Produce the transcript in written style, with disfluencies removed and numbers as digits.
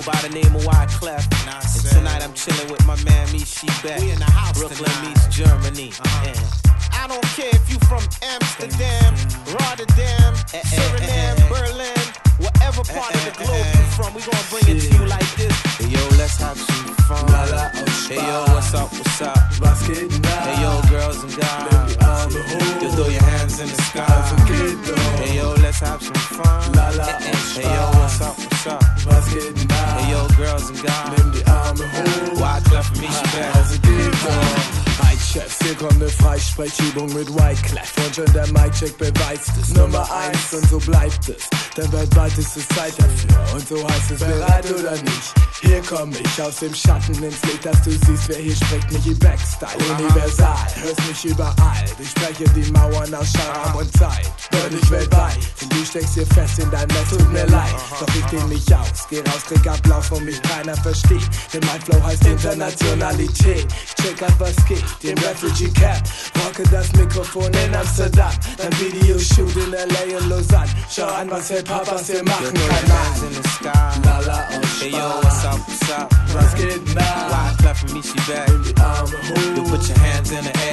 by the name of Wyclef. And tonight I'm chilling with my man Michi Beck. We in the house Brooklyn tonight. meets Germany. I don't care if you from Amsterdam, Rotterdam, Suriname, Berlin, whatever part of the globe you from, we gonna bring it to you like this. Hey yo, let's have some fun. Hey yo, what's up, what's up? Was geht denn da? Hey yo, girls and guys. Nimm die Arme hoch. Just throw your hands in the sky. Also geht doch. Hey yo, let's have some fun. Hey yo, what's up, what's up? Was geht denn da? Hey yo, girls and guys. Nimm die Arme hoch. Wyclef und Michi Beck. Also geht doch. Hi Chefs, hier kommt eine Freisprechübung mit Wyclef. Und schon der Mic-Check beweist es. Nummer 1 und so bleibt es. Denn weltweit ist es Zeit dafür. Und so heißt es bereit oder nicht. Hier komm ich aus dem Schatten ins Licht, dass du siehst, wer hier spricht. Michi Beck Style, universal, hörst mich überall. Ich spreche die Mauern aus Scham und Zeit. Hör dich weltweit, denn du steckst hier fest in deinem Netz, tut mir leid. Doch ich dehn mich aus, geh raus, krieg Applaus, wo mich keiner versteht. Denn mein Flow heißt Internationalität. Ich check ab, was geht, den Refugee Camp. Rocke das Mikrofon in Amsterdam, dann Videoshoot in L.A. und Lausanne. Schau an, was Hip-Hop, was wir machen kann, Hands in the sky. Lala aus Hey yo, what's up, what's up? Was geht denn da? Wyclef und Michi Beck. Nimm die Arme hoch. You put your hands in the